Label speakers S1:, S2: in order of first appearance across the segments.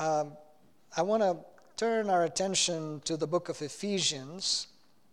S1: I want to turn our attention to the book of Ephesians.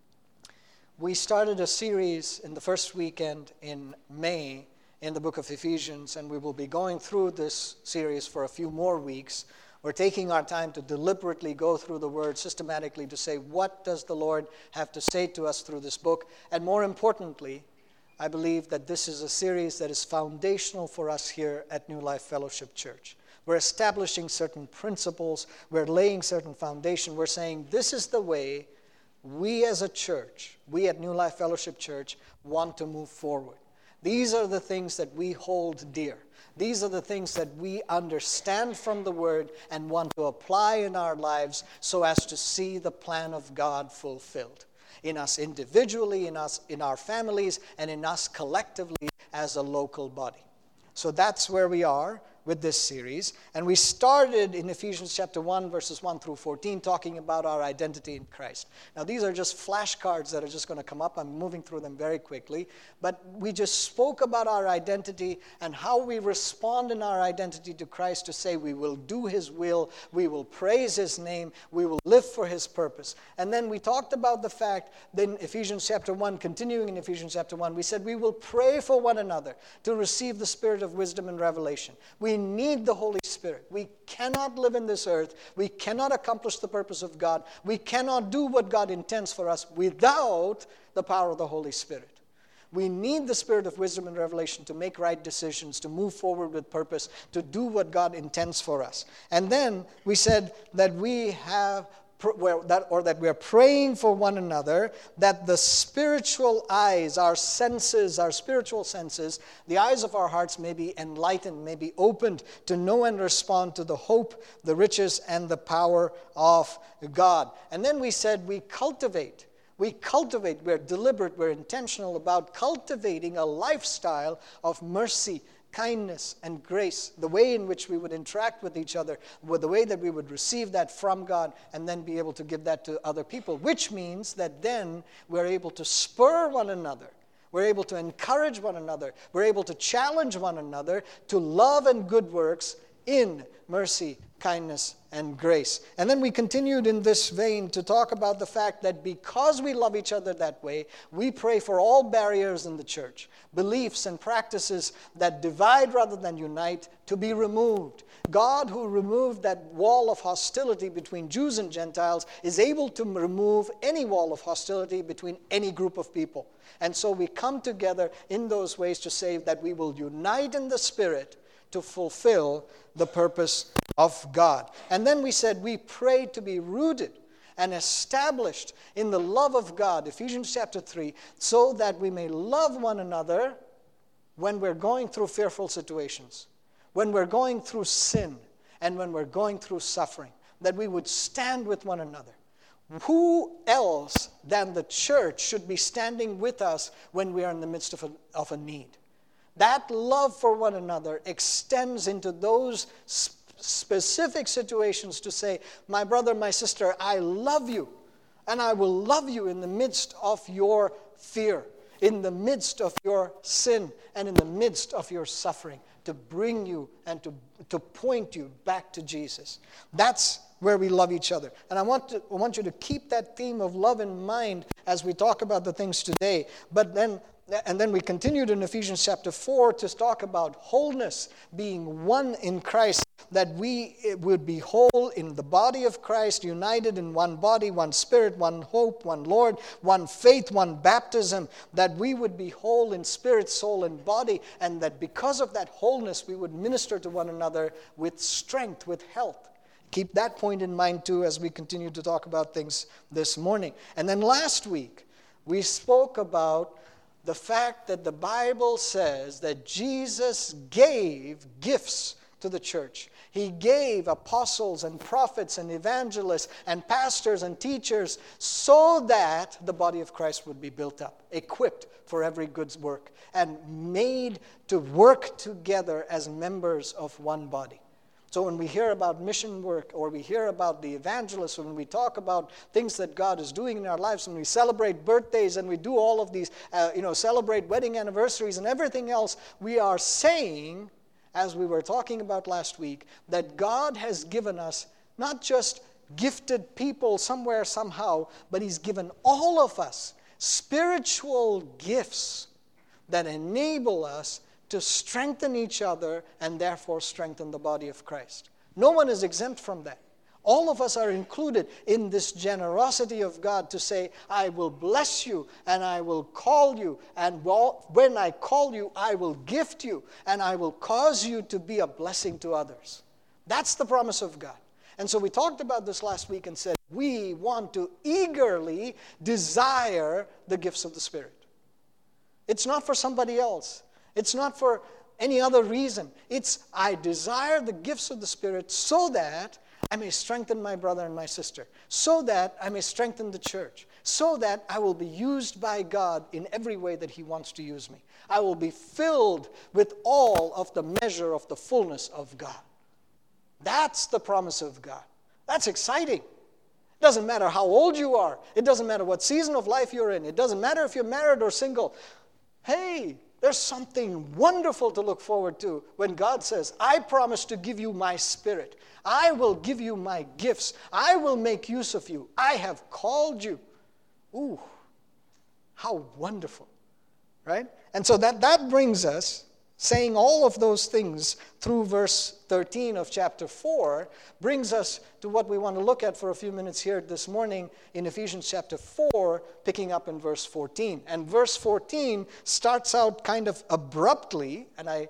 S1: We started a series in the first weekend in May in the book of Ephesians, and we will be going through this series for a few more weeks. We're taking our time to deliberately go through the Word systematically to say, what does the Lord have to say to us through this book? And more importantly, I believe that this is a series that is foundational for us here at New Life Fellowship Church. We're establishing certain principles. We're laying certain foundation. We're saying this is the way we as a church, we at New Life Fellowship Church, want to move forward. These are the things that we hold dear. These are the things that we understand from the Word and want to apply in our lives so as to see the plan of God fulfilled in us individually, in us, in our families, and in us collectively as a local body. So that's where we are with this series. And we started in Ephesians chapter 1, verses 1 through 14, talking about our identity in Christ. Now, these are just flashcards that are just going to come up. I'm moving through them very quickly. But we just spoke about our identity and how we respond in our identity to Christ to say we will do His will, we will praise His name, we will live for His purpose. And then we talked about the fact that in Ephesians chapter 1, continuing in Ephesians chapter 1, we said we will pray for one another to receive the spirit of wisdom and revelation. We need the Holy Spirit. We cannot live in this earth. We cannot accomplish the purpose of God. We cannot do what God intends for us without the power of the Holy Spirit. We need the spirit of wisdom and revelation to make right decisions, to move forward with purpose, to do what God intends for us. And then we said that we are praying for one another, that the spiritual eyes, our senses, our spiritual senses, the eyes of our hearts may be enlightened, may be opened to know and respond to the hope, the riches, and the power of God. And then we said we cultivate, we're deliberate, we're intentional about cultivating a lifestyle of mercy, kindness, and grace, the way in which we would interact with each other, with the way that we would receive that from God and then be able to give that to other people, which means that then we're able to spur one another. We're able to encourage one another. We're able to challenge one another to love and good works in mercy, kindness, and grace. And then we continued in this vein to talk about the fact that because we love each other that way, we pray for all barriers in the church, beliefs and practices that divide rather than unite, to be removed. God, who removed that wall of hostility between Jews and Gentiles, is able to remove any wall of hostility between any group of people. And so we come together in those ways to say that we will unite in the Spirit to fulfill the purpose of God. And then we said we pray to be rooted and established in the love of God, Ephesians chapter 3, so that we may love one another when we're going through fearful situations, when we're going through sin, and when we're going through suffering, that we would stand with one another. Who else than the church should be standing with us when we are in the midst of a need? That love for one another extends into those specific situations to say, my brother, my sister, I love you, and I will love you in the midst of your fear, in the midst of your sin, and in the midst of your suffering, to bring you and to point you back to Jesus. That's where we love each other. And I want you to keep that theme of love in mind as we talk about the things today. And then we continued in Ephesians chapter 4 to talk about wholeness, being one in Christ, that we would be whole in the body of Christ, united in one body, one spirit, one hope, one Lord, one faith, one baptism, that we would be whole in spirit, soul, and body, and that because of that wholeness, we would minister to one another with strength, with health. Keep that point in mind too as we continue to talk about things this morning. And then last week, we spoke about the fact that the Bible says that Jesus gave gifts to the church. He gave apostles and prophets and evangelists and pastors and teachers so that the body of Christ would be built up, equipped for every good work, and made to work together as members of one body. So when we hear about mission work, or we hear about the evangelists, when we talk about things that God is doing in our lives, when we celebrate birthdays and we do all of these, celebrate wedding anniversaries and everything else, we are saying as we were talking about last week, that God has given us not just gifted people somewhere, somehow, but He's given all of us spiritual gifts that enable us to strengthen each other and therefore strengthen the body of Christ. No one is exempt from that. All of us are included in this generosity of God to say, I will bless you and I will call you, and when I call you, I will gift you and I will cause you to be a blessing to others. That's the promise of God. And so we talked about this last week and said, we want to eagerly desire the gifts of the Spirit. It's not for somebody else. It's not for any other reason. It's, I desire the gifts of the Spirit so that I may strengthen my brother and my sister, so that I may strengthen the church, so that I will be used by God in every way that He wants to use me. I will be filled with all of the measure of the fullness of God. That's the promise of God. That's exciting. It doesn't matter how old you are. It doesn't matter what season of life you're in. It doesn't matter if you're married or single. Hey, there's something wonderful to look forward to when God says, I promise to give you my Spirit. I will give you my gifts. I will make use of you. I have called you. Ooh, how wonderful, right? And so that brings us, saying all of those things through verse 13 of chapter 4, brings us to what we want to look at for a few minutes here this morning in Ephesians chapter 4, picking up in verse 14. And verse 14 starts out kind of abruptly,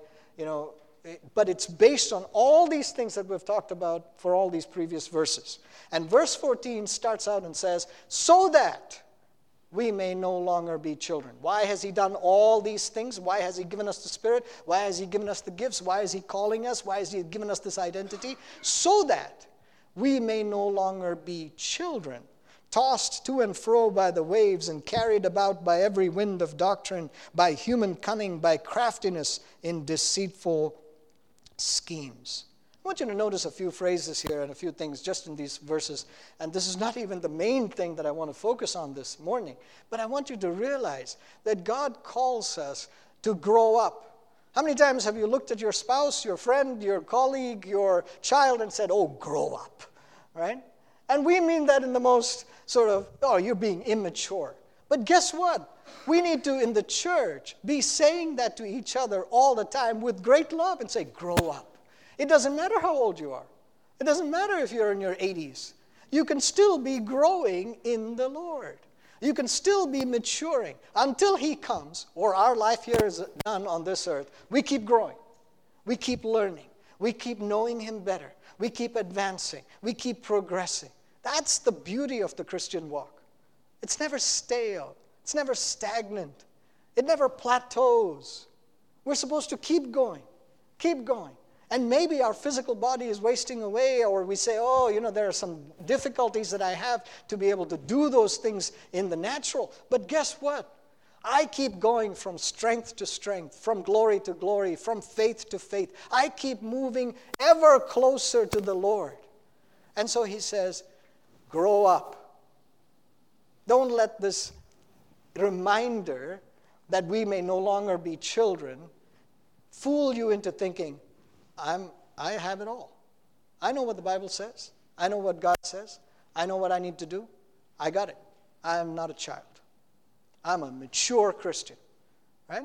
S1: but it's based on all these things that we've talked about for all these previous verses. And verse 14 starts out and says, so that we may no longer be children. Why has He done all these things? Why has He given us the Spirit? Why has He given us the gifts? Why is He calling us? Why has He given us this identity? So that we may no longer be children, tossed to and fro by the waves and carried about by every wind of doctrine, by human cunning, by craftiness in deceitful schemes. I want you to notice a few phrases here and a few things just in these verses. And this is not even the main thing that I want to focus on this morning. But I want you to realize that God calls us to grow up. How many times have you looked at your spouse, your friend, your colleague, your child and said, oh, grow up, right? And we mean that in the most sort of, oh, you're being immature. But guess what? We need to, in the church, be saying that to each other all the time with great love and say, grow up. It doesn't matter how old you are. It doesn't matter if you're in your 80s. You can still be growing in the Lord. You can still be maturing until He comes, or our life here is done on this earth. We keep growing. We keep learning. We keep knowing Him better. We keep advancing. We keep progressing. That's the beauty of the Christian walk. It's never stale. It's never stagnant. It never plateaus. We're supposed to keep going. Keep going. And maybe our physical body is wasting away, or we say, there are some difficulties that I have to be able to do those things in the natural. But guess what? I keep going from strength to strength, from glory to glory, from faith to faith. I keep moving ever closer to the Lord. And so He says, grow up. Don't let this reminder that we may no longer be children fool you into thinking, I have it all. I know what the Bible says. I know what God says. I know what I need to do. I got it. I am not a child. I'm a mature Christian, right?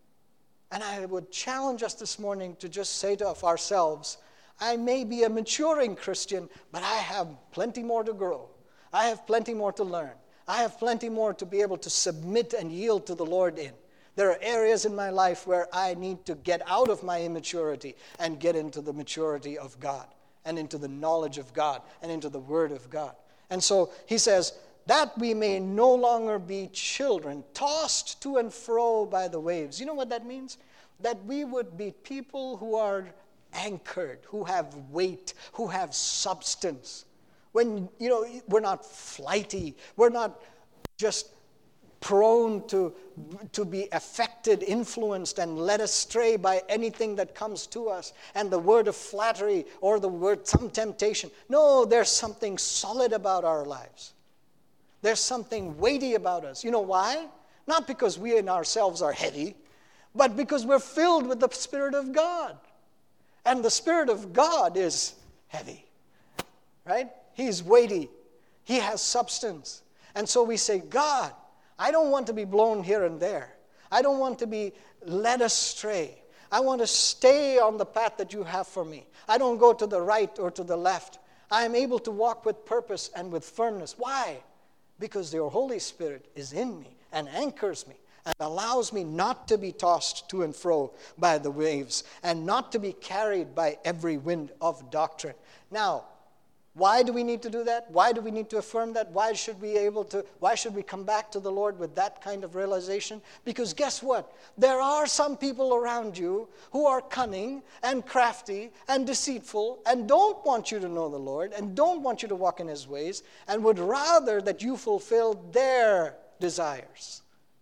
S1: And I would challenge us this morning to just say to ourselves, I may be a maturing Christian, but I have plenty more to grow. I have plenty more to learn. I have plenty more to be able to submit and yield to the Lord in. There are areas in my life where I need to get out of my immaturity and get into the maturity of God and into the knowledge of God and into the Word of God. And so He says, that we may no longer be children, tossed to and fro by the waves. You know what that means? That we would be people who are anchored, who have weight, who have substance. When, we're not flighty, we're not just prone to be affected, influenced, and led astray by anything that comes to us, and the word of flattery or the word some temptation. No, there's something solid about our lives. There's something weighty about us. You know why? Not because we in ourselves are heavy, but because we're filled with the Spirit of God. And the Spirit of God is heavy, right? He's weighty. He has substance. And so we say, God, I don't want to be blown here and there. I don't want to be led astray. I want to stay on the path that you have for me. I don't go to the right or to the left. I am able to walk with purpose and with firmness. Why? Because your Holy Spirit is in me and anchors me and allows me not to be tossed to and fro by the waves and not to be carried by every wind of doctrine. Now, why do we need to do that? Why do we need to affirm that? Why should we come back to the Lord with that kind of realization? Because guess what? There are some people around you who are cunning and crafty and deceitful and don't want you to know the Lord and don't want you to walk in His ways and would rather that you fulfill their desires.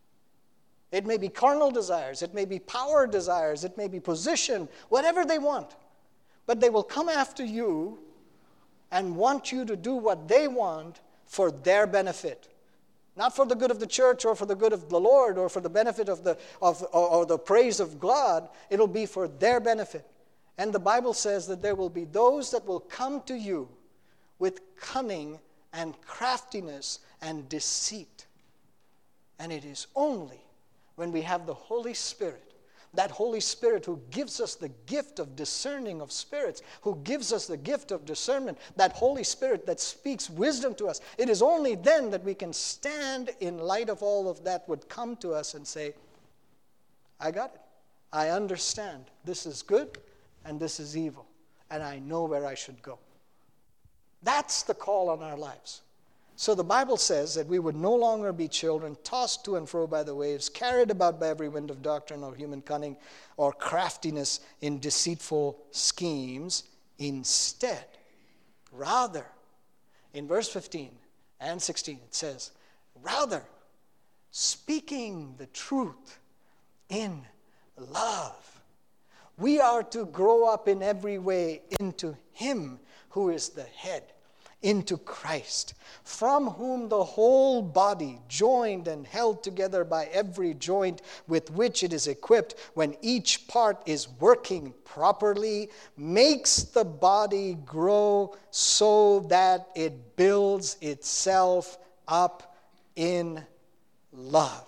S1: It may be carnal desires, it may be power desires, it may be position, whatever they want. But they will come after you and want you to do what they want for their benefit. Not for the good of the church or for the good of the Lord or for the benefit of the praise of God. It'll be for their benefit. And the Bible says that there will be those that will come to you with cunning and craftiness and deceit. And it is only when we have the Holy Spirit, that Holy Spirit who gives us the gift of discerning of spirits, who gives us the gift of discernment, that Holy Spirit that speaks wisdom to us. It is only then that we can stand in light of all of that would come to us and say, I got it. I understand. This is good and this is evil. And I know where I should go. That's the call on our lives. So the Bible says that we would no longer be children tossed to and fro by the waves, carried about by every wind of doctrine or human cunning or craftiness in deceitful schemes. Instead, rather, in verse 15 and 16, it says, rather, speaking the truth in love, we are to grow up in every way into Him who is the head, into Christ, from whom the whole body, joined and held together by every joint with which it is equipped, when each part is working properly, makes the body grow so that it builds itself up in love.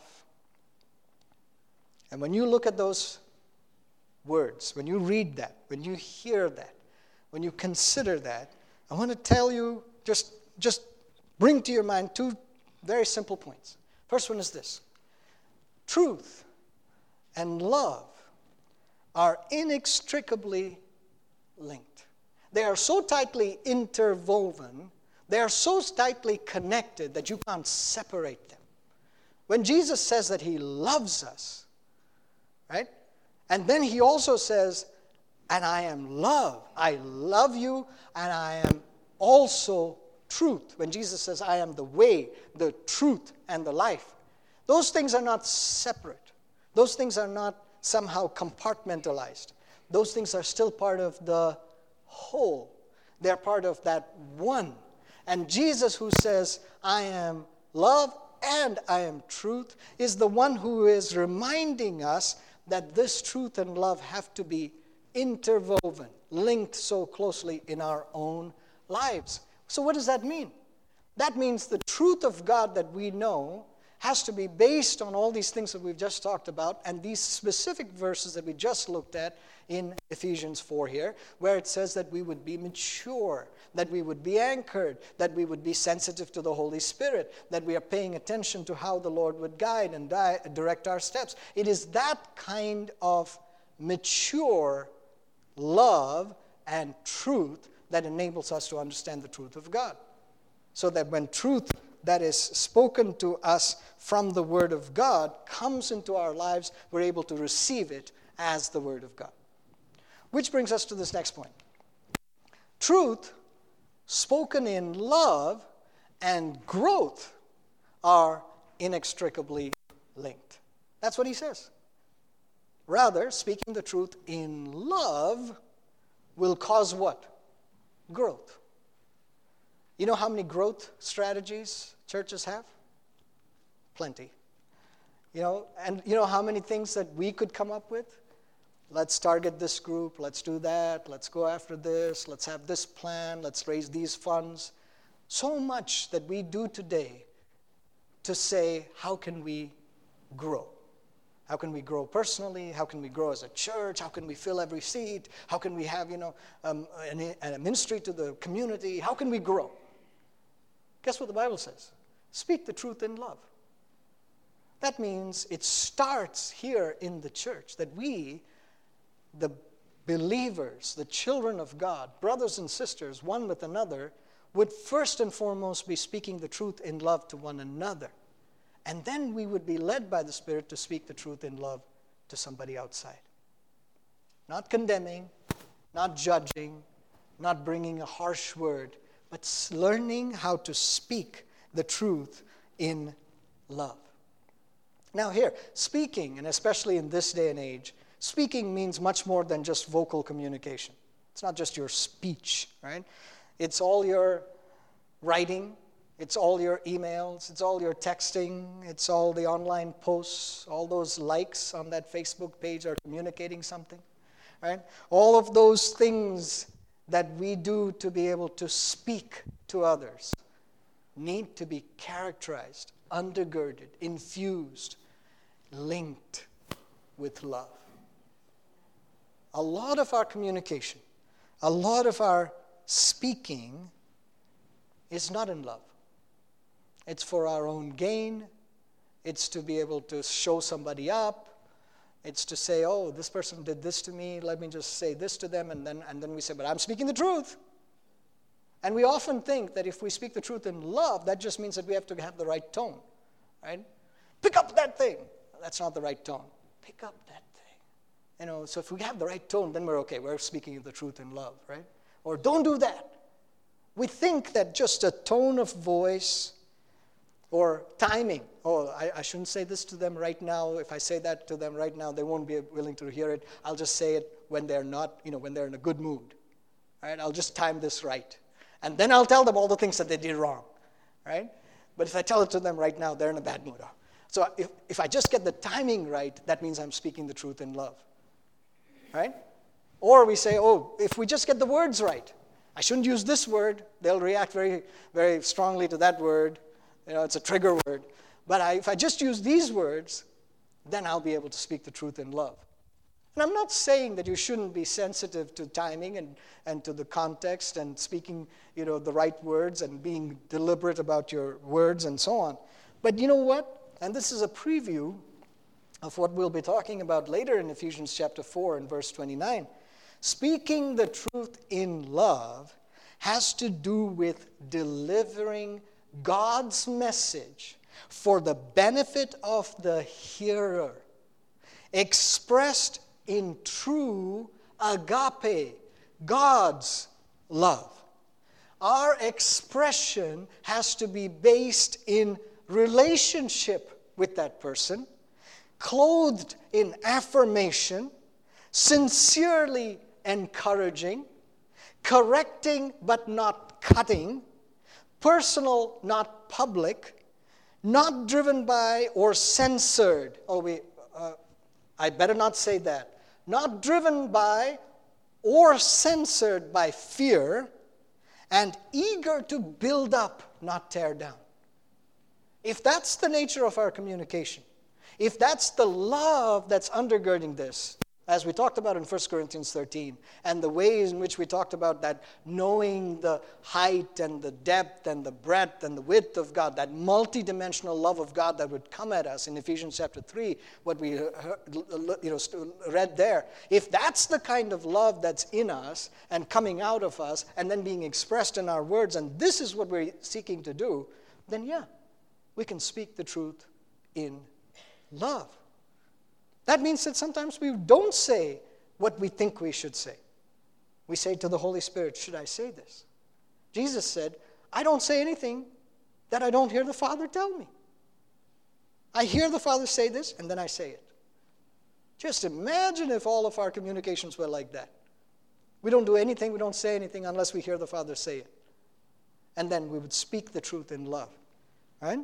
S1: And when you look at those words, when you read that, when you hear that, when you consider that, I want to tell you, just bring to your mind two very simple points. First one is this. Truth and love are inextricably linked. They are so tightly interwoven, they are so tightly connected that you can't separate them. When Jesus says that He loves us, right? And then He also says, and I am love. I love you, and I am also truth. When Jesus says, I am the way, the truth, and the life. Those things are not separate. Those things are not somehow compartmentalized. Those things are still part of the whole. They're part of that one. And Jesus, who says, I am love and I am truth, is the one who is reminding us that this truth and love have to be interwoven, linked so closely in our own lives. So what does that mean? That means the truth of God that we know has to be based on all these things that we've just talked about and these specific verses that we just looked at in Ephesians 4 here, where it says that we would be mature, that we would be anchored, that we would be sensitive to the Holy Spirit, that we are paying attention to how the Lord would guide and direct our steps. It is that kind of mature love and truth that enables us to understand the truth of God. So that when truth that is spoken to us from the Word of God comes into our lives, we're able to receive it as the Word of God. Which brings us to this next point. Truth spoken in love and growth are inextricably linked. That's what he says. Rather, speaking the truth in love will cause what? Growth. You know how many growth strategies churches have? Plenty. And you know how many things that we could come up with? let's target this group, let's do that, let's go after this, let's have this plan, let's raise these funds. So much that we do today to say, how can we grow? How can we grow personally? How can we grow as a church? How can we fill every seat? How can we have, a ministry to the community? How can we grow? Guess what the Bible says? Speak the truth in love. That means it starts here in the church, that we, the believers, the children of God, brothers and sisters, one with another, would first and foremost be speaking the truth in love to one another. And then we would be led by the Spirit to speak the truth in love to somebody outside. Not condemning, not judging, not bringing a harsh word, but learning how to speak the truth in love. Now here, speaking, and especially in this day and age, speaking means much more than just vocal communication. It's not just your speech, right? It's all your writing, it's all your emails, it's all your texting, it's all the online posts, all those likes on that Facebook page are communicating something, right? All of those things that we do to be able to speak to others need to be characterized, undergirded, infused, linked with love. A lot of our communication, a lot of our speaking is not in love. It's for our own gain. It's to be able to show somebody up. It's to say, oh, this person did this to me. Let me just say this to them. And then we say, but I'm speaking the truth. And we often think that if we speak the truth in love, that just means that we have to have the right tone, right? Pick up that thing. That's not the right tone. Pick up that thing. So if we have the right tone, then we're okay. We're speaking the truth in love, right? Or don't do that. We think that just a tone of voice or timing. Oh, I shouldn't say this to them right now. If I say that to them right now, they won't be willing to hear it. I'll just say it when they're not, when they're in a good mood. Right? I'll just time this right. And then I'll tell them all the things that they did wrong. Right? But if I tell it to them right now, they're in a bad mood. So if I just get the timing right, that means I'm speaking the truth in love. Right? Or we say, oh, if we just get the words right, I shouldn't use this word. They'll react very, very strongly to that word. It's a trigger word. But if I just use these words, then I'll be able to speak the truth in love. And I'm not saying that you shouldn't be sensitive to timing and to the context and speaking, the right words and being deliberate about your words and so on. But you know what? And this is a preview of what we'll be talking about later in Ephesians chapter 4 and verse 29. Speaking the truth in love has to do with delivering God's message for the benefit of the hearer, expressed in true agape, God's love. Our expression has to be based in relationship with that person, clothed in affirmation, sincerely encouraging, correcting but not cutting, personal, not public, not driven by or censored. I better not say that. Not driven by or censored by fear, and eager to build up, not tear down. If that's the nature of our communication, if that's the love that's undergirding this, as we talked about in 1 Corinthians 13, and the ways in which we talked about that knowing the height and the depth and the breadth and the width of God, that multidimensional love of God that would come at us in Ephesians chapter 3, what we read there. If that's the kind of love that's in us and coming out of us and then being expressed in our words, and this is what we're seeking to do, then we can speak the truth in love. That means that sometimes we don't say what we think we should say. We say to the Holy Spirit, should I say this? Jesus said, I don't say anything that I don't hear the Father tell me. I hear the Father say this, and then I say it. Just imagine if all of our communications were like that. We don't do anything, we don't say anything unless we hear the Father say it. And then we would speak the truth in love. Right?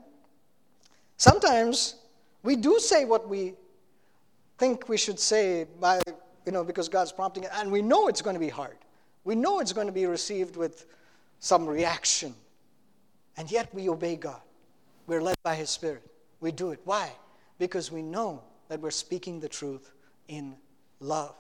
S1: Sometimes we do say what we think we should say by because God's prompting it, and we know it's going to be hard. We know it's going to be received with some reaction. And yet we obey God. We're led by His Spirit. We do it. Why? Because we know that we're speaking the truth in love,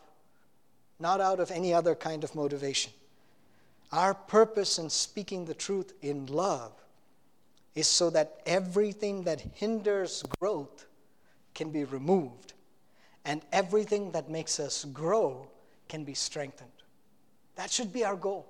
S1: not out of any other kind of motivation. Our purpose in speaking the truth in love is so that everything that hinders growth can be removed, and everything that makes us grow can be strengthened. That should be our goal.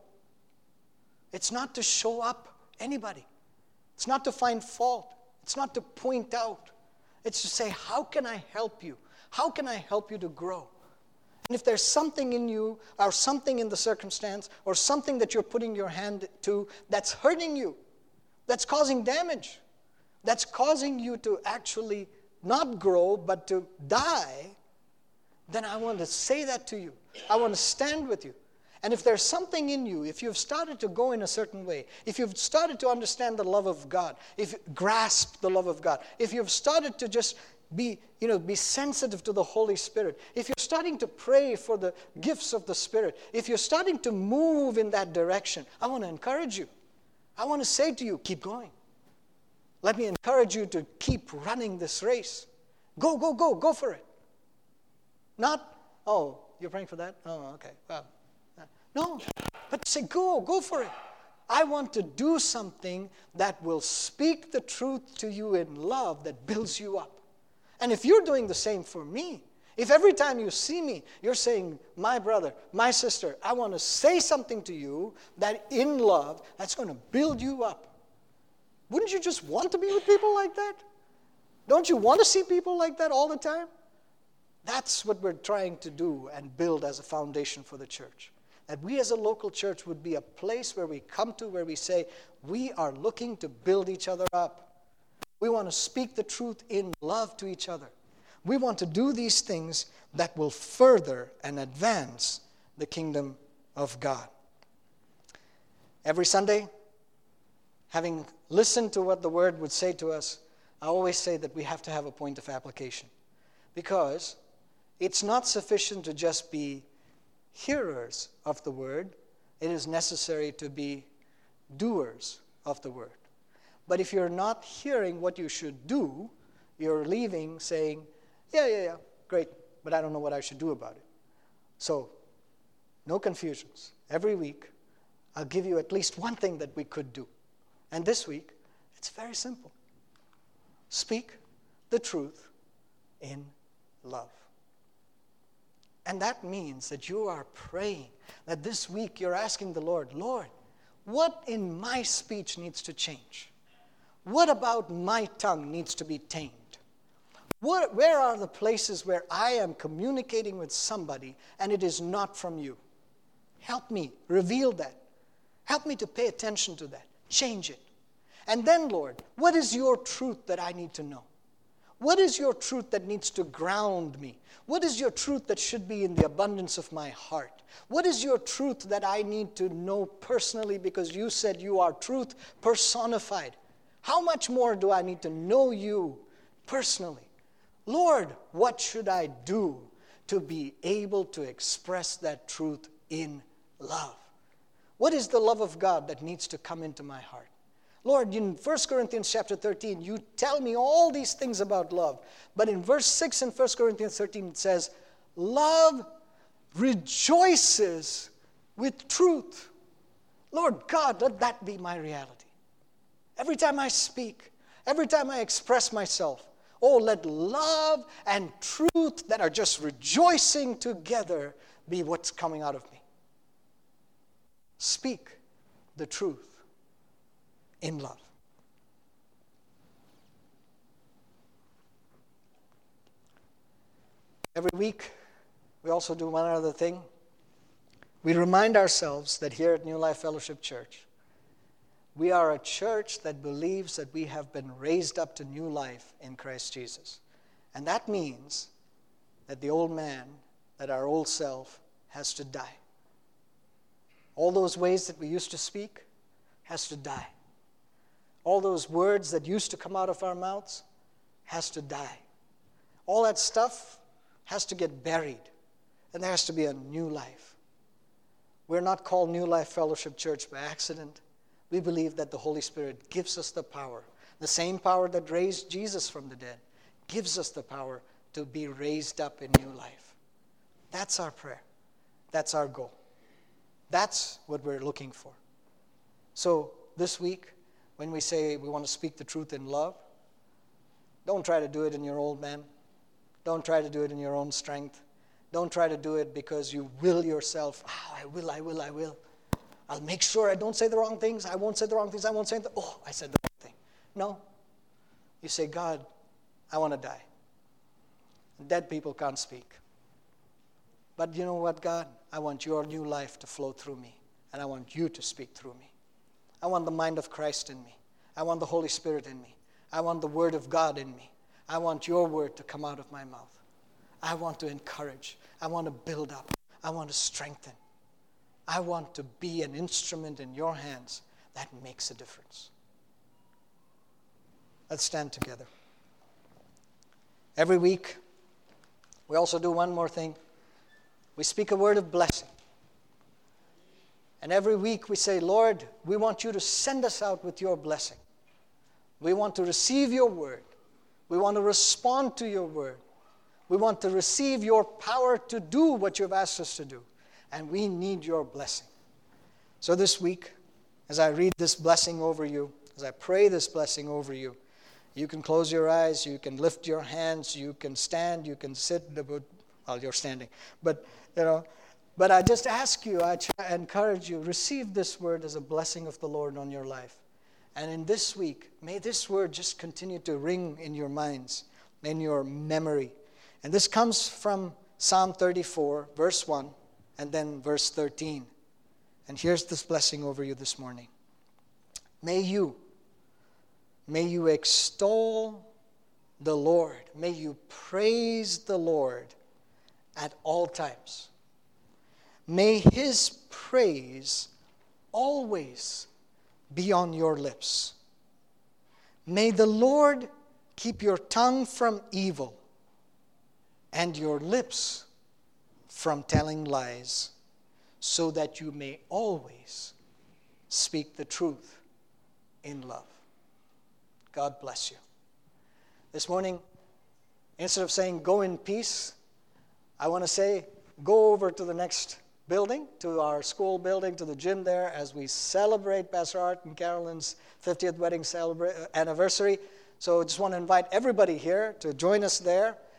S1: It's not to show up anybody. It's not to find fault. It's not to point out. It's to say, how can I help you? How can I help you to grow? And if there's something in you, or something in the circumstance, or something that you're putting your hand to that's hurting you, that's causing damage, that's causing you to actually not grow, but to die, then I want to say that to you. I want to stand with you. And if there's something in you, if you've started to go in a certain way, if you've started to understand the love of God, if you grasp the love of God, if you've started to just be sensitive to the Holy Spirit, if you're starting to pray for the gifts of the Spirit, if you're starting to move in that direction, I want to encourage you. I want to say to you, keep going. Let me encourage you to keep running this race. Go for it. Not, oh, you're praying for that? Oh, okay. Well, no, but say, go for it. I want to do something that will speak the truth to you in love that builds you up. And if you're doing the same for me, if every time you see me, you're saying, my brother, my sister, I want to say something to you that in love, that's going to build you up. Wouldn't you just want to be with people like that? Don't you want to see people like that all the time? That's what we're trying to do and build as a foundation for the church. That we as a local church would be a place where we come to, where we say, we are looking to build each other up. We want to speak the truth in love to each other. We want to do these things that will further and advance the kingdom of God. Every Sunday, having listened to what the Word would say to us, I always say that we have to have a point of application. Because it's not sufficient to just be hearers of the Word. It is necessary to be doers of the Word. But if you're not hearing what you should do, you're leaving saying, yeah, great, but I don't know what I should do about it. So, no confusions. Every week, I'll give you at least one thing that we could do. And this week, it's very simple. Speak the truth in love. And that means that you are praying, that this week you're asking the Lord, Lord, what in my speech needs to change? What about my tongue needs to be tamed? Where are the places where I am communicating with somebody and it is not from you? Help me reveal that. Help me to pay attention to that. Change it. And then, Lord, what is your truth that I need to know? What is your truth that needs to ground me? What is your truth that should be in the abundance of my heart? What is your truth that I need to know personally because you said you are truth personified? How much more do I need to know you personally? Lord, what should I do to be able to express that truth in love? What is the love of God that needs to come into my heart? Lord, in 1 Corinthians chapter 13, you tell me all these things about love. But in verse 6 in 1 Corinthians 13, it says, love rejoices with truth. Lord God, let that be my reality. Every time I speak, every time I express myself, oh, let love and truth that are just rejoicing together be what's coming out of me. Speak the truth in love. Every week, we also do one other thing. We remind ourselves that here at New Life Fellowship Church, we are a church that believes that we have been raised up to new life in Christ Jesus. And that means that the old man, that our old self, has to die. All those ways that we used to speak has to die. All those words that used to come out of our mouths has to die. All that stuff has to get buried. And there has to be a new life. We're not called New Life Fellowship Church by accident. We believe that the Holy Spirit gives us the power. The same power that raised Jesus from the dead gives us the power to be raised up in new life. That's our prayer. That's our goal. That's what we're looking for. So this week, when we say we want to speak the truth in love, don't try to do it in your old man. Don't try to do it in your own strength. Don't try to do it because you will yourself. Oh, I will. I'll make sure I don't say the wrong things. I won't say the wrong things. I said the wrong thing. No. You say, God, I want to die. Dead people can't speak. But you know what, God? I want your new life to flow through me. And I want you to speak through me. I want the mind of Christ in me. I want the Holy Spirit in me. I want the Word of God in me. I want your word to come out of my mouth. I want to encourage. I want to build up. I want to strengthen. I want to be an instrument in your hands that makes a difference. Let's stand together. Every week, we also do one more thing. We speak a word of blessing. And every week we say, Lord, we want you to send us out with your blessing. We want to receive your word. We want to respond to your word. We want to receive your power to do what you've asked us to do. And we need your blessing. So this week, as I read this blessing over you, as I pray this blessing over you, you can close your eyes, you can lift your hands, you can stand, you can sit. Well, you're standing. But I just ask you, I encourage you, receive this word as a blessing of the Lord on your life. And in this week, may this word just continue to ring in your minds, in your memory. And this comes from Psalm 34, verse 1, and then verse 13. And here's this blessing over you this morning. May you extol the Lord. May you praise the Lord at all times. May his praise always be on your lips. May the Lord keep your tongue from evil and your lips from telling lies, so that you may always speak the truth in love. God bless you. This morning, instead of saying go in peace, I want to say go over to the next building, to our school building, to the gym there, as we celebrate Pastor Art and Carolyn's 50th wedding anniversary. So I just want to invite everybody here to join us there.